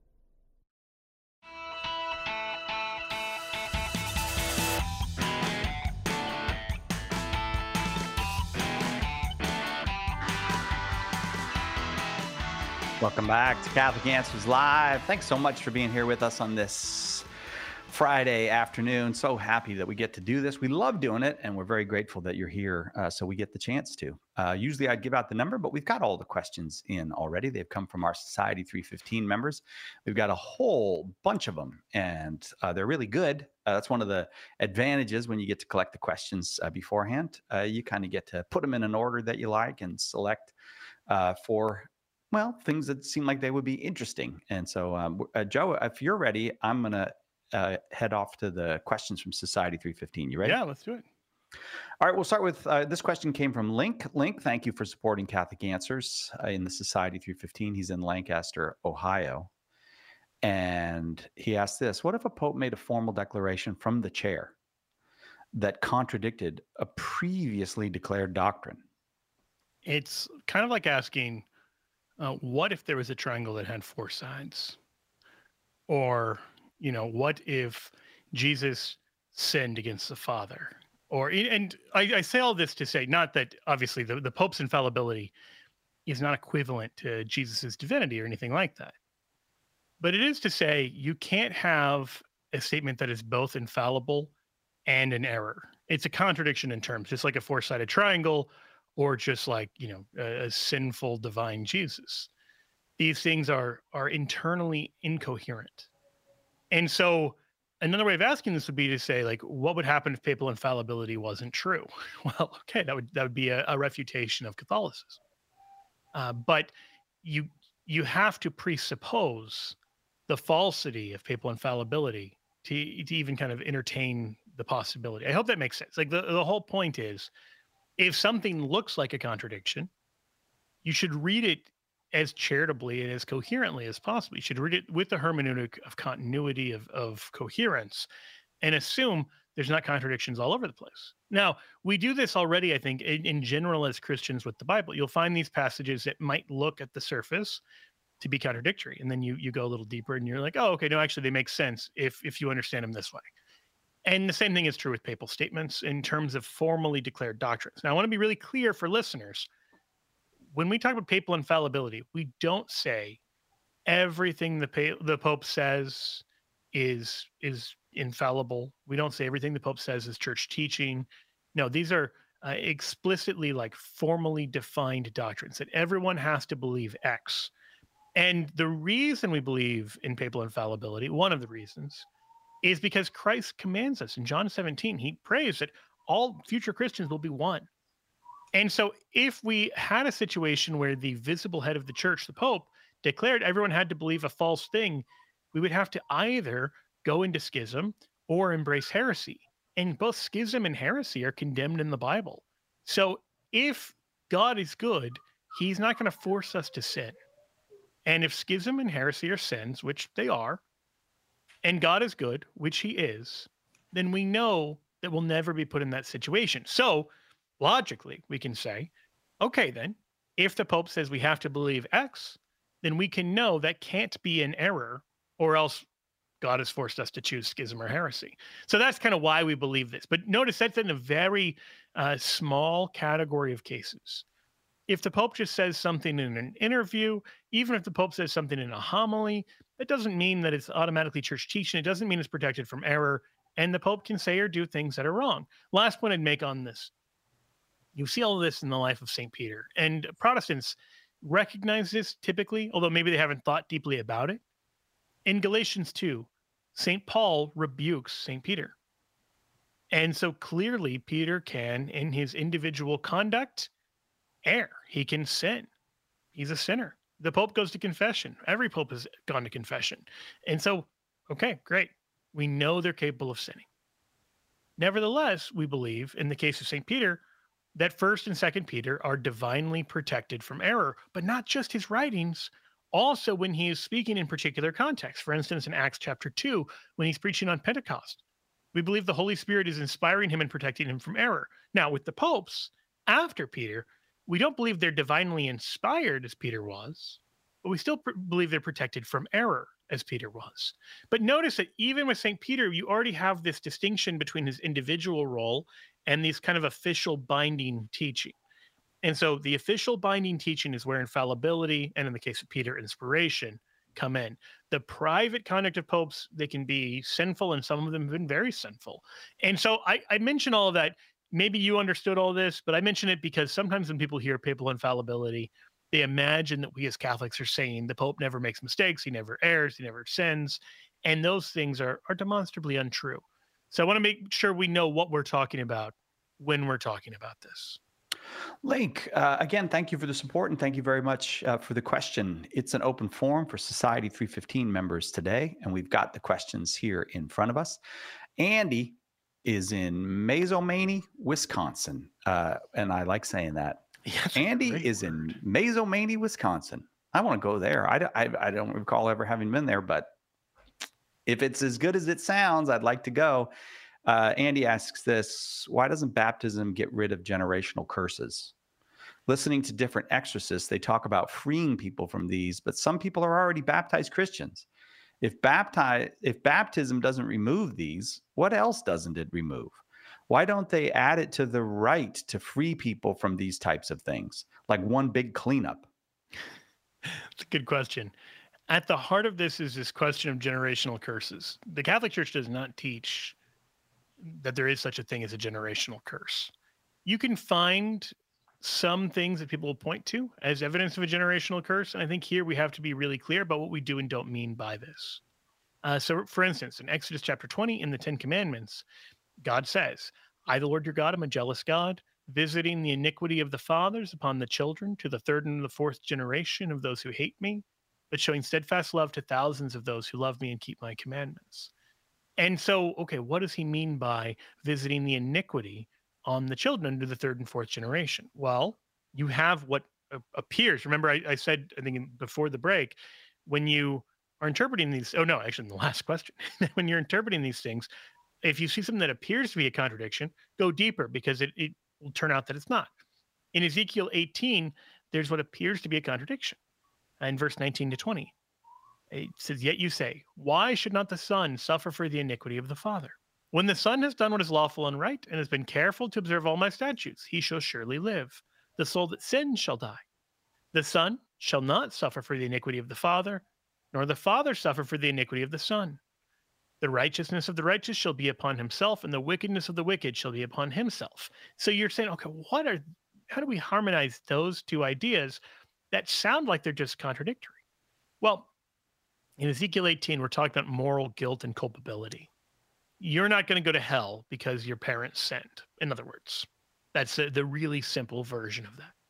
Welcome back to Catholic Answers Live. Thanks so much for being here with us on this Friday afternoon. So happy that we get to do this. We love doing it, and we're very grateful that you're here uh, so we get the chance to. Uh, usually I'd give out the number, but we've got all the questions in already. They've come from our Society three fifteen members. We've got a whole bunch of them, and uh, they're really good. Uh, that's one of the advantages when you get to collect the questions uh, beforehand. Uh, you kind of get to put them in an order that you like and select uh, for well, things that seem like they would be interesting. And so, um, uh, Joe, if you're ready, I'm going to uh, head off to the questions from Society three fifteen. You ready? Yeah, let's do it. All right, we'll start with uh, this question came from Link. Link, thank you for supporting Catholic Answers uh, in the Society three fifteen. He's in Lancaster, Ohio. And he asked this: what if a pope made a formal declaration from the chair that contradicted a previously declared doctrine? It's kind of like asking, Uh, what if there was a triangle that had four sides? Or, you know, what if Jesus sinned against the Father? Or, and I, I say all this to say, not that obviously the, the Pope's infallibility is not equivalent to Jesus's divinity or anything like that. But it is to say you can't have a statement that is both infallible and an error. It's a contradiction in terms, just like a four-sided triangle, or just like, you know, a, a sinful divine Jesus. These things are are internally incoherent. And so another way of asking this would be to say, like, what would happen if papal infallibility wasn't true? Well, okay, that would that would be a, a refutation of Catholicism. Uh, but you you have to presuppose the falsity of papal infallibility to, to even kind of entertain the possibility. I hope that makes sense. Like the, the whole point is, if something looks like a contradiction, you should read it as charitably and as coherently as possible. You should read it with the hermeneutic of continuity, of, of coherence, and assume there's not contradictions all over the place. Now, we do this already, I think, in, in general as Christians with the Bible. You'll find these passages that might look at the surface to be contradictory. And then you you go a little deeper and you're like, oh, okay, no, actually they make sense if if you understand them this way. And the same thing is true with papal statements in terms of formally declared doctrines. Now, I want to be really clear for listeners. When we talk about papal infallibility, we don't say everything the pa- the Pope says is is infallible. We don't say everything the Pope says is church teaching. No, these are uh, explicitly like formally defined doctrines that everyone has to believe X. And the reason we believe in papal infallibility, one of the reasons, is because Christ commands us in John seventeen. He prays that all future Christians will be one. And so if we had a situation where the visible head of the church, the Pope, declared everyone had to believe a false thing, we would have to either go into schism or embrace heresy. And both schism and heresy are condemned in the Bible. So if God is good, he's not going to force us to sin. And if schism and heresy are sins, which they are, and God is good, which he is, then we know that we'll never be put in that situation. So logically, we can say, okay, then, if the Pope says we have to believe X, then we can know that can't be an error, or else God has forced us to choose schism or heresy. So that's kind of why we believe this. But notice that's in a very uh, small category of cases. If the Pope just says something in an interview, even if the Pope says something in a homily, that doesn't mean that it's automatically church teaching. It doesn't mean it's protected from error. And the Pope can say or do things that are wrong. Last point I'd make on this. You see all of this in the life of Saint Peter. And Protestants recognize this typically, although maybe they haven't thought deeply about it. In Galatians two, Saint Paul rebukes Saint Peter. And so clearly Peter can, in his individual conduct, err. He can sin. He's a sinner. The Pope goes to confession. Every Pope has gone to confession. And so, okay, great. We know they're capable of sinning. Nevertheless, we believe, in the case of Saint Peter, that First and Second Peter are divinely protected from error, but not just his writings, also when he is speaking in particular contexts. For instance, in Acts chapter two, when he's preaching on Pentecost, we believe the Holy Spirit is inspiring him and protecting him from error. Now, with the popes, after Peter, we don't believe they're divinely inspired as Peter was, but we still pr- believe they're protected from error as Peter was. But notice that even with Saint Peter, you already have this distinction between his individual role and these kind of official binding teaching. And so the official binding teaching is where infallibility, and in the case of Peter, inspiration, come in. The private conduct of popes, they can be sinful, and some of them have been very sinful. And so I, I mention all of that. Maybe you understood all this, but I mention it because sometimes when people hear papal infallibility, they imagine that we as Catholics are saying the Pope never makes mistakes, he never errs, he never sins, and those things are, are demonstrably untrue. So I want to make sure we know what we're talking about when we're talking about this. Link, uh, again, thank you for the support, and thank you very much uh, for the question. It's an open forum for Society three fifteen members today, and we've got the questions here in front of us. Andy is in Mazomanie, Wisconsin, uh, and I like saying that. Yeah, Andy is word. in Mazomanie, Wisconsin. I want to go there. I, I, I don't recall ever having been there, but if it's as good as it sounds, I'd like to go. Uh, Andy asks this: why doesn't baptism get rid of generational curses? Listening to different exorcists, they talk about freeing people from these, but some people are already baptized Christians. If baptize, if baptism doesn't remove these, what else doesn't it remove? Why don't they add it to the right to free people from these types of things, like one big cleanup? It's a good question. At the heart of this is this question of generational curses. The Catholic Church does not teach that there is such a thing as a generational curse. You can find some things that people will point to as evidence of a generational curse. And I think here we have to be really clear about what we do and don't mean by this. Uh, so for instance, in Exodus chapter twenty, in the Ten Commandments, God says, I, the Lord your God, am a jealous God, visiting the iniquity of the fathers upon the children to the third and the fourth generation of those who hate me, but showing steadfast love to thousands of those who love me and keep my commandments. And so, okay, what does he mean by visiting the iniquity on the children under the third and fourth generation? Well, you have what appears. Remember, I, I said, I think in, before the break, when you are interpreting these, oh no, actually in the last question, when you're interpreting these things, if you see something that appears to be a contradiction, go deeper, because it, it will turn out that it's not. In Ezekiel eighteen, there's what appears to be a contradiction. In verse nineteen to twenty, it says, yet you say, why should not the son suffer for the iniquity of the father? When the son has done what is lawful and right, and has been careful to observe all my statutes, he shall surely live. The soul that sins shall die. The son shall not suffer for the iniquity of the father, nor the father suffer for the iniquity of the son. The righteousness of the righteous shall be upon himself, and the wickedness of the wicked shall be upon himself. So you're saying, okay, what are, how do we harmonize those two ideas that sound like they're just contradictory? Well, in Ezekiel eighteen, we're talking about moral guilt and culpability. You're not going to go to hell because your parents sinned. In other words, that's a, the really simple version of that.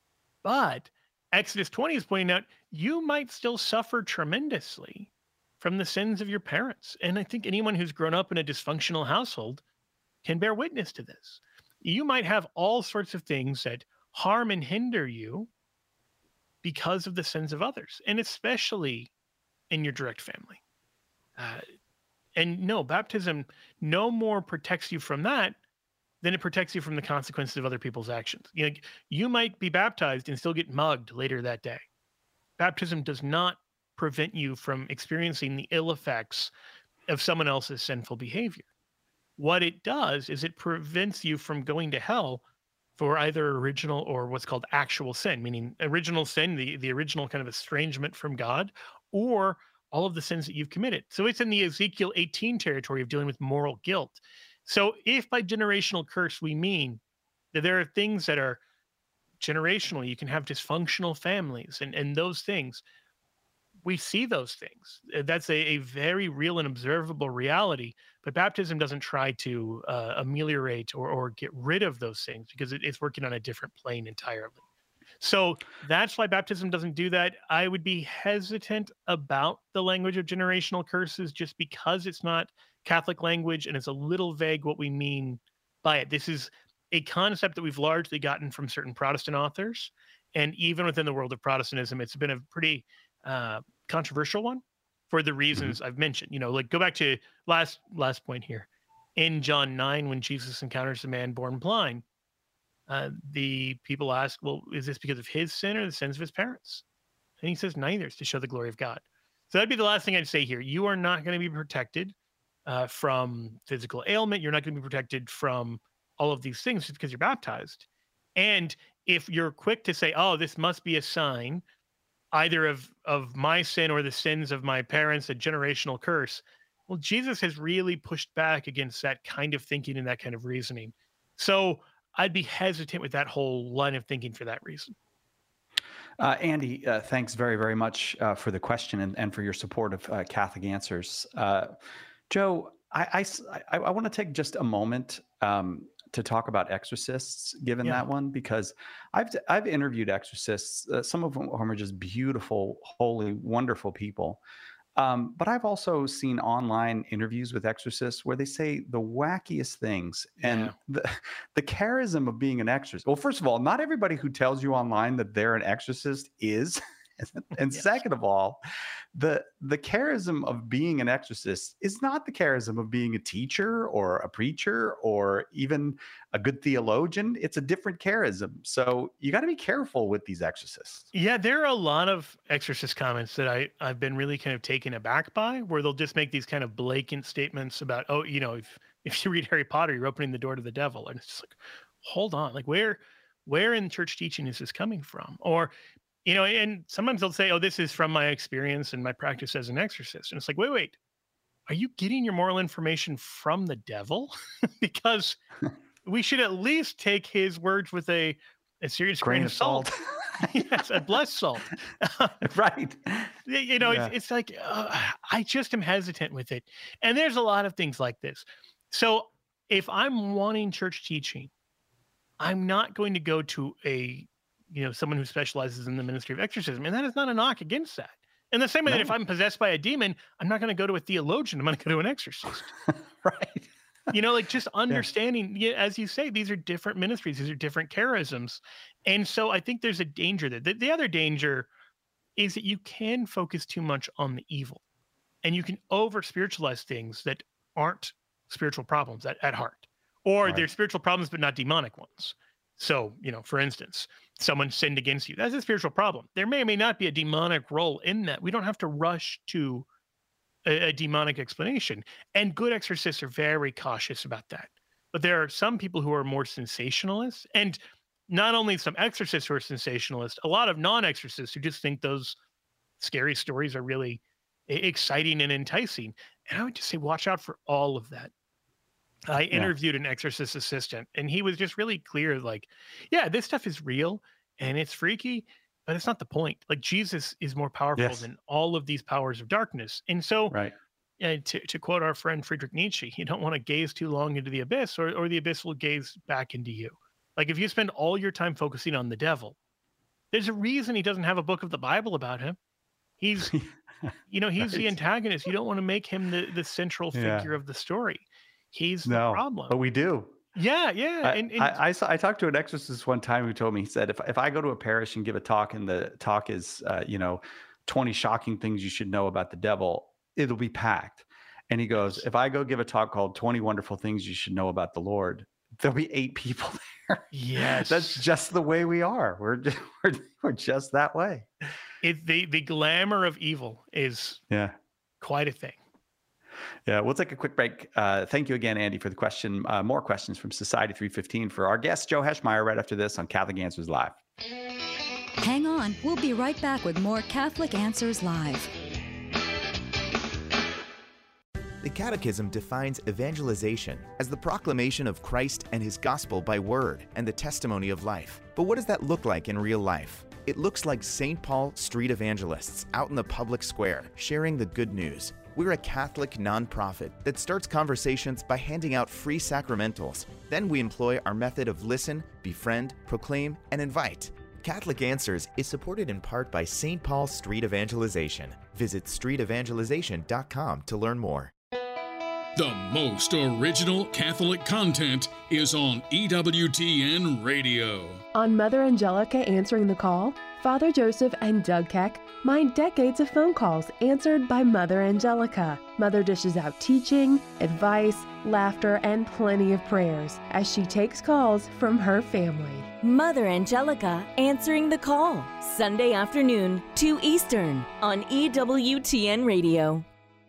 But Exodus twenty is pointing out you might still suffer tremendously from the sins of your parents. And I think anyone who's grown up in a dysfunctional household can bear witness to this. You might have all sorts of things that harm and hinder you because of the sins of others, and especially in your direct family. Uh, and no, baptism no more protects you from that than it protects you from the consequences of other people's actions. You know, you might be baptized and still get mugged later that day. Baptism does not prevent you from experiencing the ill effects of someone else's sinful behavior. What it does is it prevents you from going to hell for either original or what's called actual sin, meaning original sin, the, the original kind of estrangement from God, or all of the sins that you've committed. So it's in the Ezekiel eighteen territory of dealing with moral guilt. So if by generational curse we mean that there are things that are generational, you can have dysfunctional families and, and those things, we see those things. That's a, a very real and observable reality, but baptism doesn't try to uh, ameliorate or, or get rid of those things, because it, it's working on a different plane entirely. So that's why baptism doesn't do that. I would be hesitant about the language of generational curses just because it's not Catholic language and it's a little vague what we mean by it. This is a concept that we've largely gotten from certain Protestant authors. And even within the world of Protestantism, it's been a pretty uh, controversial one for the reasons I've mentioned. You know, like go back to last last point here. In John nine, when Jesus encounters the man born blind, Uh, the people ask, well, is this because of his sin or the sins of his parents? And he says, neither. It's to show the glory of God. So that'd be the last thing I'd say here. You are not going to be protected uh, from physical ailment. You're not going to be protected from all of these things just because you're baptized. And if you're quick to say, oh, this must be a sign either of, of my sin or the sins of my parents, a generational curse, well, Jesus has really pushed back against that kind of thinking and that kind of reasoning. So I'd be hesitant with that whole line of thinking for that reason. Uh, Andy, uh, thanks very, very much uh, for the question and, and for your support of uh, Catholic Answers. Uh, Joe, I, I, I want to take just a moment um, to talk about exorcists, given Yeah. that one, because I've I've interviewed exorcists, uh, some of whom are just beautiful, holy, wonderful people. Um, but I've also seen online interviews with exorcists where they say the wackiest things. And Yeah. the, the charism of being an exorcist. Well, first of all, not everybody who tells you online that they're an exorcist is. And Yes. second of all, the the charism of being an exorcist is not the charism of being a teacher or a preacher or even a good theologian. It's a different charism. So you got to be careful with these exorcists. Yeah, there are a lot of exorcist comments that I, I've been really kind of taken aback by, where they'll just make these kind of blatant statements about, oh, you know, if, if you read Harry Potter, you're opening the door to the devil. And it's just like, hold on, like where, where in church teaching is this coming from? Or, you know, and sometimes they'll say, oh, this is from my experience and my practice as an exorcist. And it's like, wait, wait, are you getting your moral information from the devil? Because we should at least take his words with a, a serious grain, Grain of of salt. salt. Yes, a blessed salt. Right. You know, Yeah. it's, it's like, uh, I just am hesitant with it. And there's a lot of things like this. So if I'm wanting church teaching, I'm not going to go to a, you know, someone who specializes in the ministry of exorcism. And that is not a knock against that. In the same way No. that if I'm possessed by a demon, I'm not going to go to a theologian. I'm going to go to an exorcist. Right. You know, like just understanding, yeah, as you say, these are different ministries. These are different charisms. And so I think there's a danger there. The, the other danger is that you can focus too much on the evil and you can over spiritualize things that aren't spiritual problems at, at heart, or Right. they're spiritual problems, but not demonic ones. So, you know, for instance, someone sinned against you. That's a spiritual problem. There may or may not be a demonic role in that. We don't have to rush to a, a demonic explanation. And good exorcists are very cautious about that. But there are some people who are more sensationalists, and not only some exorcists who are sensationalists, a lot of non-exorcists who just think those scary stories are really e- exciting and enticing. And I would just say, watch out for all of that. I Yeah. interviewed an exorcist assistant, and he was just really clear, like, yeah, this stuff is real and it's freaky, but it's not the point. Like, Jesus is more powerful Yes. than all of these powers of darkness. And so, Right. uh, to, to quote our friend Friedrich Nietzsche, you don't want to gaze too long into the abyss, or, or the abyss will gaze back into you. Like, if you spend all your time focusing on the devil, there's a reason he doesn't have a book of the Bible about him. He's, you know, he's the Right. antagonist. You don't want to make him the, the central Yeah. figure of the story. He's the No, problem. but we do. Yeah, yeah. I, and, and I, I, saw, I talked to an exorcist one time who told me, he said, if, if I go to a parish and give a talk and the talk is, uh, you know, twenty shocking things you should know about the devil, it'll be packed. And he goes, if I go give a talk called twenty wonderful things you should know about the Lord, there'll be eight people there. yes, That's just the way we are. We're just, we're, we're just that way. it, the, the glamour of evil is Yeah. quite a thing. Yeah, we'll take a quick break. Uh, thank you again, Andy, for the question. Uh, more questions from Society three fifteen for our guest, Joe Heschmeyer, right after this on Catholic Answers Live. Hang on, we'll be right back with more Catholic Answers Live. The Catechism defines evangelization as the proclamation of Christ and his gospel by word and the testimony of life. But what does that look like in real life? It looks like Saint Paul street evangelists out in the public square sharing the good news. We're a Catholic nonprofit that starts conversations by handing out free sacramentals. Then we employ our method of listen, befriend, proclaim, and invite. Catholic Answers is supported in part by Saint Paul Street Evangelization. Visit street evangelization dot com to learn more. The most original Catholic content is on E W T N Radio. On Mother Angelica Answering the Call, Father Joseph and Doug Keck mine decades of phone calls answered by Mother Angelica. Mother dishes out teaching, advice, laughter, and plenty of prayers as she takes calls from her family. Mother Angelica Answering the Call, Sunday afternoon, two Eastern, on E W T N Radio.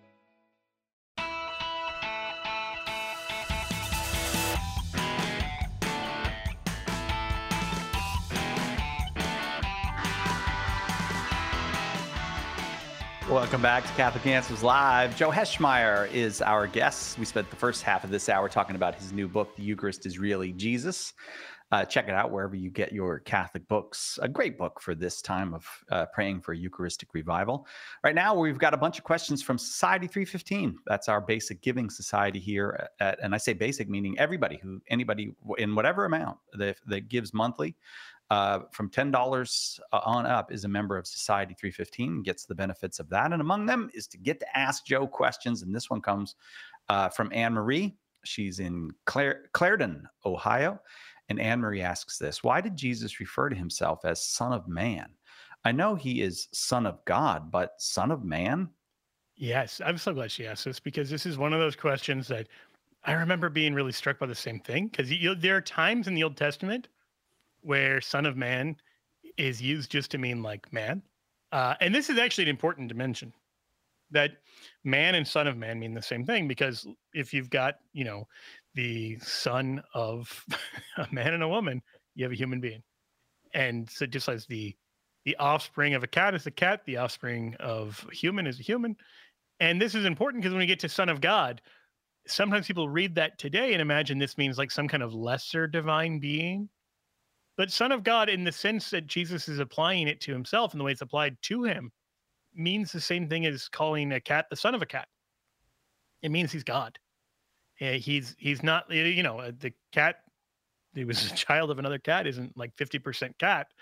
Welcome back to Catholic Answers Live. Joe Heschmeyer is our guest. We spent the first half of this hour talking about his new book, The Eucharist is Really Jesus. Uh, check it out wherever you get your Catholic books. A great book for this time of uh, praying for Eucharistic revival. Right now, we've got a bunch of questions from Society three fifteen. That's our basic giving society here. At, and I say basic, meaning everybody who, anybody in whatever amount that, that gives monthly, uh, from ten dollars on up is a member of Society three fifteen and gets the benefits of that. And among them is to get to ask Joe questions. And this one comes uh, from Anne Marie. She's in Clare- Clarendon, Ohio. And Anne Marie asks this: why did Jesus refer to himself as Son of Man? I know he is Son of God, but Son of Man? Yes, I'm so glad she asked this, because this is one of those questions that I remember being really struck by the same thing. Because there are times in the Old Testament where Son of Man is used just to mean like man. Uh, and this is actually an important dimension, that man and Son of Man mean the same thing, because if you've got, you know, the son of a man and a woman, you have a human being. And so just as the the offspring of a cat is a cat, the offspring of a human is a human. And this is important because when we get to Son of God, sometimes people read that today and imagine this means like some kind of lesser divine being. But Son of God, in the sense that Jesus is applying it to himself and the way it's applied to him, means the same thing as calling a cat the son of a cat. It means he's God. Uh, he's he's not, you know, uh, the cat, he was a child of another cat, isn't like fifty percent cat.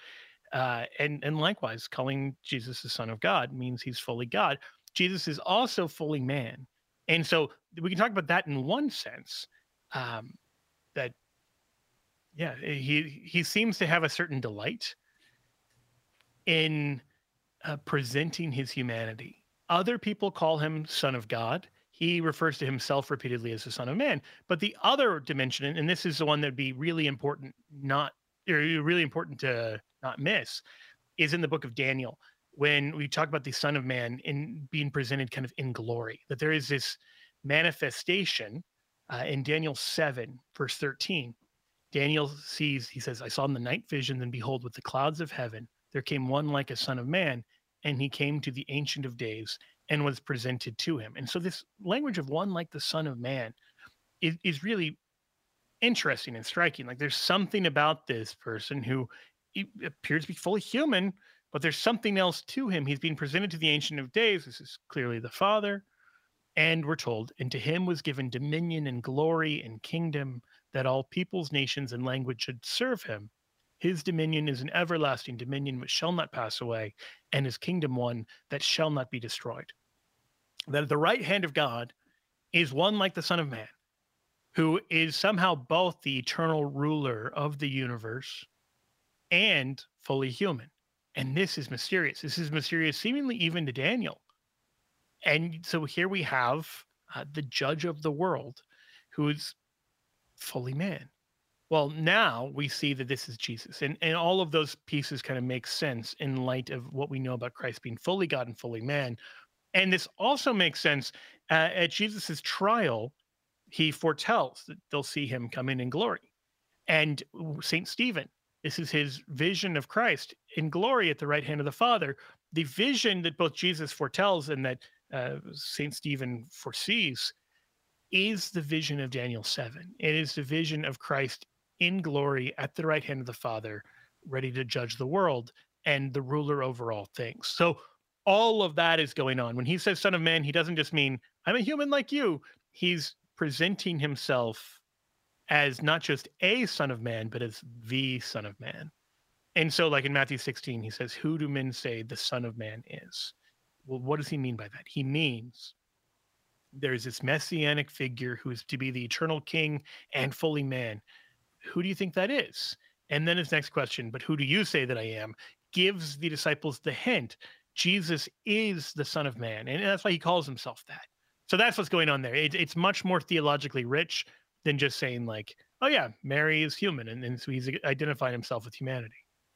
Uh, and, and likewise, calling Jesus the Son of God means he's fully God. Jesus is also fully man. And so we can talk about that in one sense, um, that, yeah, he, he seems to have a certain delight in uh, presenting his humanity. Other people call him Son of God. He refers to himself repeatedly as the Son of Man. But the other dimension, and this is the one that would be really important, not or really important to not miss, is in the book of Daniel, when we talk about the Son of Man in being presented kind of in glory, that there is this manifestation uh, in Daniel seven, verse thirteen. Daniel sees, he says, I saw in the night vision, and behold, with the clouds of heaven, there came one like a son of man, and he came to the Ancient of Days and was presented to him. And so this language of one like the Son of Man is, is really interesting and striking. Like there's something about this person who appears to be fully human, but there's something else to him. He's being presented to the Ancient of Days. This is clearly the Father. And we're told, and to him was given dominion and glory and kingdom, that all peoples, nations, and language should serve him. His dominion is an everlasting dominion which shall not pass away, and his kingdom one that shall not be destroyed. That at the right hand of God is one like the Son of Man, who is somehow both the eternal ruler of the universe and fully human. And this is mysterious. This is mysterious seemingly even to Daniel. And so here we have uh, the judge of the world, who is fully man. Well, now we see that this is Jesus. And, and all of those pieces kind of make sense in light of what we know about Christ being fully God and fully man. And this also makes sense uh, at Jesus's trial. He foretells that they'll see him come in in glory. And Saint Stephen, this is his vision of Christ in glory at the right hand of the Father. The vision that both Jesus foretells and that uh, Saint Stephen foresees is the vision of Daniel seven. It is the vision of Christ in glory at the right hand of the Father, ready to judge the world and the ruler over all things. So all of that is going on. When he says Son of Man, he doesn't just mean, I'm a human like you. He's presenting himself as not just a Son of Man, but as the Son of Man. And so like in Matthew sixteen, he says, who do men say the Son of Man is? Well, what does he mean by that? He means there's this messianic figure who is to be the eternal king and fully man. Who do you think that is? And then his next question, but who do you say that I am? Gives the disciples the hint. Jesus is the Son of Man. And that's why he calls himself that. So that's what's going on there. It, it's much more theologically rich than just saying like, oh yeah, Mary is human. And, and so he's identifying himself with humanity.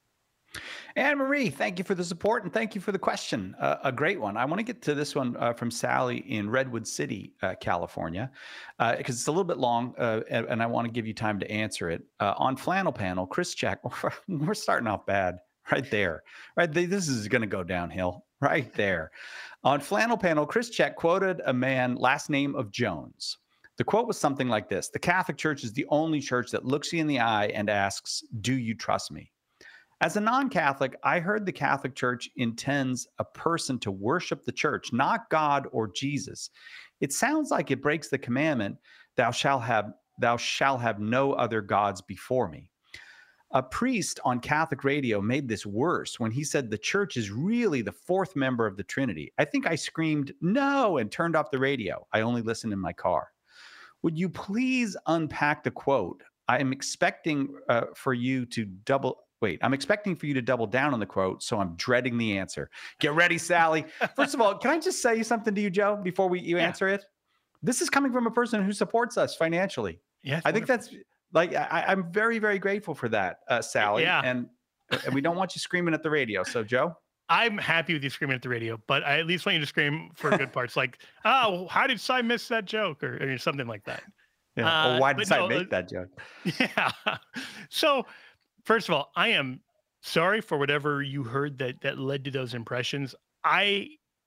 Anne Marie, thank you for the support and thank you for the question. Uh, a great one. I want to get to this one uh, from Sally in Redwood City, uh, California, because uh, it's a little bit long uh, and, and I want to give you time to answer it. Uh, on Flannel Panel, Chris Check, we're starting off bad right there. Right, this is going to go downhill right there. On Flannel Panel, Chris Check quoted a man last name of Jones. The quote was something like this: the Catholic Church is the only church that looks you in the eye and asks, do you trust me? As a non-Catholic, I heard the Catholic Church intends a person to worship the church, not God or Jesus. It sounds like it breaks the commandment, thou shalt have, thou shalt have no other gods before me. A priest on Catholic radio made this worse when he said the church is really the fourth member of the Trinity. I think I screamed, no, and turned off the radio. I only listened in my car. Would you please unpack the quote? I am expecting uh, for you to double... Wait, I'm expecting for you to double down on the quote, so I'm dreading the answer. Get ready, Sally. First of all, can I just say something to you, Joe, before we you yeah. answer it? This is coming from a person who supports us financially. Yeah, I think that's like I, I'm very, very grateful for that, uh, Sally. Yeah. And, and we don't want you screaming at the radio. So, Joe? I'm happy with you screaming at the radio, but I at least want you to scream for good parts, like, oh, how did Si miss that joke? Or, or something like that. Yeah. Uh, or why did Si no, make that joke? Yeah. So, first of all, I am sorry for whatever you heard that that led to those impressions. I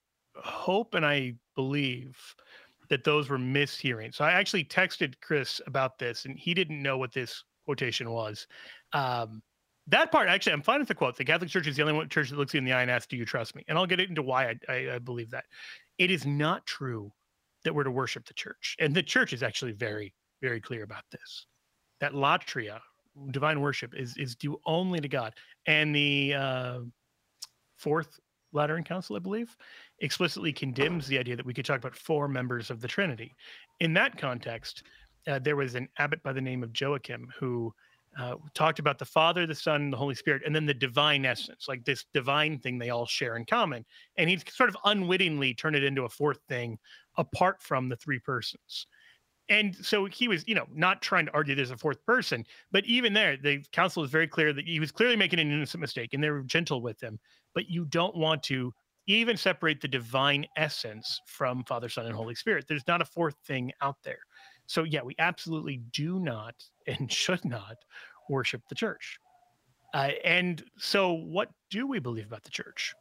hope and I believe that those were mishearings. So I actually texted Chris about this, and he didn't know what this quotation was. Um, that part, actually, I'm fine with the quote. The Catholic Church is the only one church that looks you in the eye and asks, do you trust me? And I'll get into why I, I, I believe that. It is not true that we're to worship the church. And the church is actually very, very clear about this. That latria, divine worship is is due only to God. And the uh, Fourth Lateran Council, I believe, explicitly condemns the idea that we could talk about four members of the Trinity. In that context, uh, there was an abbot by the name of Joachim who uh, talked about the Father, the Son, and the Holy Spirit, and then the divine essence, like this divine thing they all share in common. And he sort of unwittingly turned it into a fourth thing apart from the three persons. And so he was, you know, not trying to argue there's a fourth person, but even there, the council was very clear that he was clearly making an innocent mistake, and they were gentle with him. But you don't want to even separate the divine essence from Father, Son, and Holy Spirit. There's not a fourth thing out there. So yeah, we absolutely do not and should not worship the church. Uh, and so what do we believe about the church?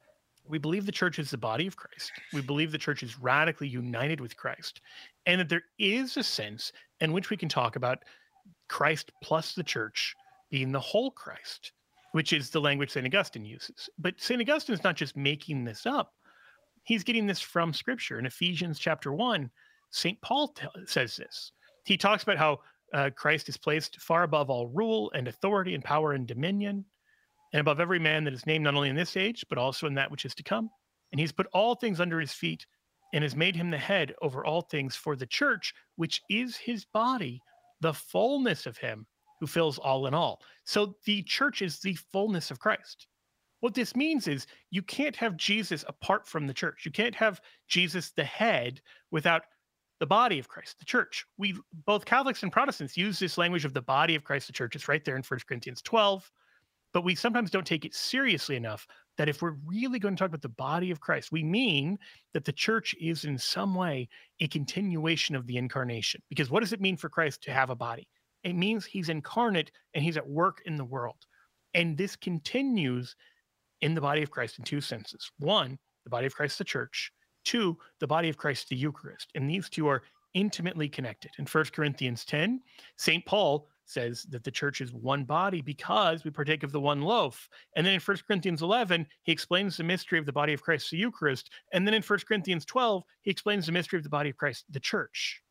We believe the church is the body of Christ. We believe the church is radically united with Christ, and that there is a sense in which we can talk about Christ plus the church being the whole Christ, which is the language Saint Augustine uses. But Saint Augustine is not just making this up. He's getting this from Scripture. In Ephesians chapter one, Saint Paul t- says this. He talks about how uh, Christ is placed far above all rule and authority and power and dominion, and above every man that is named not only in this age, but also in that which is to come. And he's put all things under his feet and has made him the head over all things for the church, which is his body, the fullness of him who fills all in all. So the church is the fullness of Christ. What this means is you can't have Jesus apart from the church. You can't have Jesus the head without the body of Christ, the church. We, both Catholics and Protestants, use this language of the body of Christ, the church. It's right there in First Corinthians twelve. But we sometimes don't take it seriously enough that if we're really going to talk about the body of Christ, we mean that the church is in some way a continuation of the incarnation. Because what does it mean for Christ to have a body? It means he's incarnate and he's at work in the world. And this continues in the body of Christ in two senses. One, the body of Christ, the church. Two, the body of Christ, the Eucharist. And these two are intimately connected. In First Corinthians ten, Saint Paul says that the church is one body because we partake of the one loaf. And then in First Corinthians eleven, he explains the mystery of the body of Christ, the Eucharist. And then in First Corinthians twelve, he explains the mystery of the body of Christ, the church.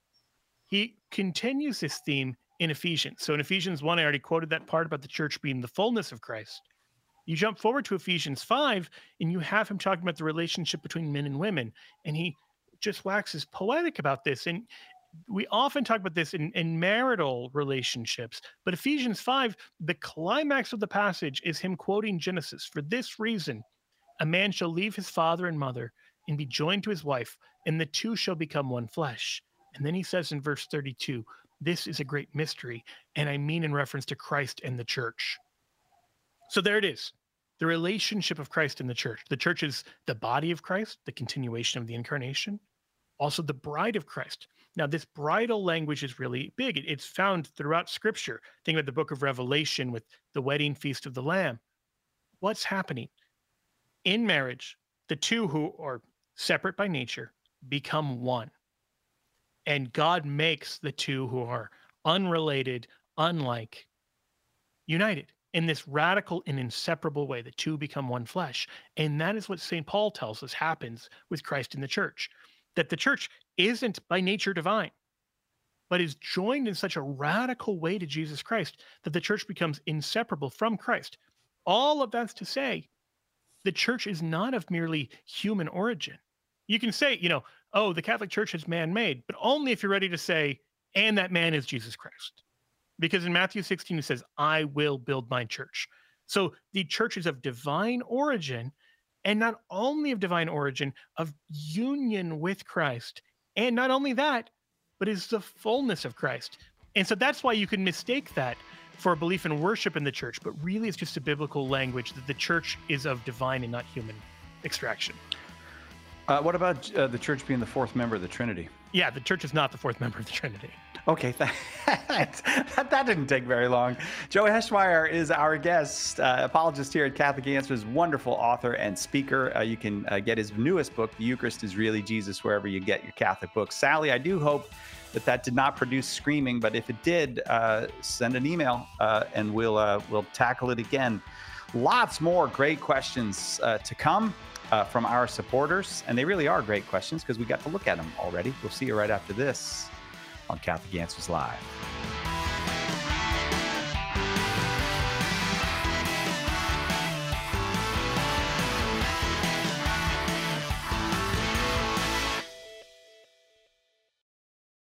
He continues this theme in Ephesians. So in Ephesians one, I already quoted that part about the church being the fullness of Christ. You jump forward to Ephesians five, and you have him talking about the relationship between men and women. And he just waxes poetic about this. And we often talk about this in, in marital relationships, but Ephesians five, the climax of the passage is him quoting Genesis. For this reason, a man shall leave his father and mother and be joined to his wife, and the two shall become one flesh. And then he says in verse thirty-two, this is a great mystery, and I mean in reference to Christ and the church. So there it is, the relationship of Christ and the church. The church is the body of Christ, the continuation of the incarnation, also the bride of Christ. Now, this bridal language is really big. It's found throughout Scripture. Think about the book of Revelation with the wedding feast of the Lamb. What's happening? In marriage, the two who are separate by nature become one. And God makes the two who are unrelated, unlike, united in this radical and inseparable way. The two become one flesh. And that is what Saint Paul tells us happens with Christ in the church. That the church isn't by nature divine, but is joined in such a radical way to Jesus Christ that the church becomes inseparable from Christ. All of that's to say, the church is not of merely human origin. You can say, you know, oh, the Catholic Church is man-made, but only if you're ready to say, and that man is Jesus Christ. Because in Matthew sixteen, it says, I will build my church. So the church is of divine origin, and not only of divine origin, of union with Christ. And not only that, but is the fullness of Christ. And so that's why you can mistake that for a belief in worship in the church, but really it's just a biblical language that the church is of divine and not human extraction. Uh, what about uh, the church being the fourth member of the Trinity? Yeah, the church is not the fourth member of the Trinity. Okay, thanks. that, that didn't take very long. Joe Heschmeyer is our guest, uh, apologist here at Catholic Answers, wonderful author and speaker. Uh, you can uh, get his newest book, The Eucharist is Really Jesus, wherever you get your Catholic books. Sally, I do hope that that did not produce screaming, but if it did, uh, send an email uh, and we'll uh, we'll tackle it again. Lots more great questions uh, to come uh, from our supporters, and they really are great questions because we got to look at them already. We'll see you right after this on Catholic Answers Live.